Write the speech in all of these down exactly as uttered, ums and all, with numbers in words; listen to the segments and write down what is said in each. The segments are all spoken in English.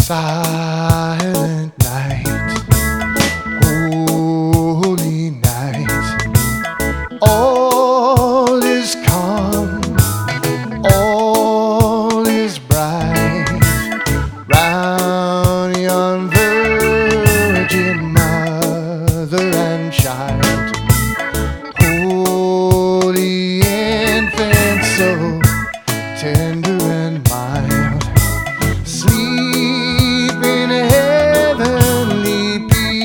Silent night, holy night, all is calm, all is bright, round yon virgin mother and child, holy infant, so tender and mild, sleep in heavenly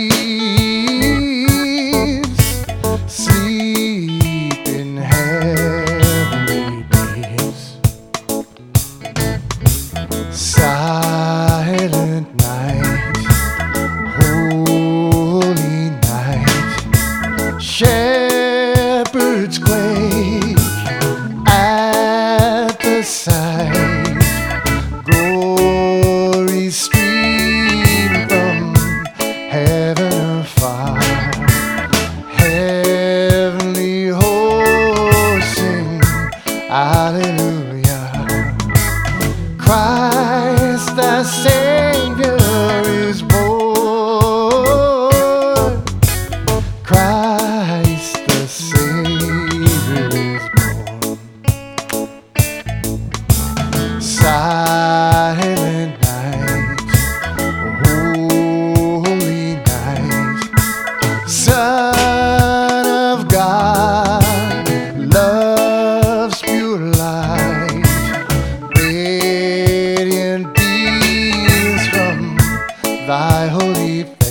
peace, sleep in heavenly peace. Silent night, holy night, shepherds quake at the sight, glory stream from heaven afar, heavenly hosts sing Alleluia. Christ the Savior is born, Christ the Savior is born. Silent night, holy night, Son of God, love's pure light, radiant beams from thy holy face.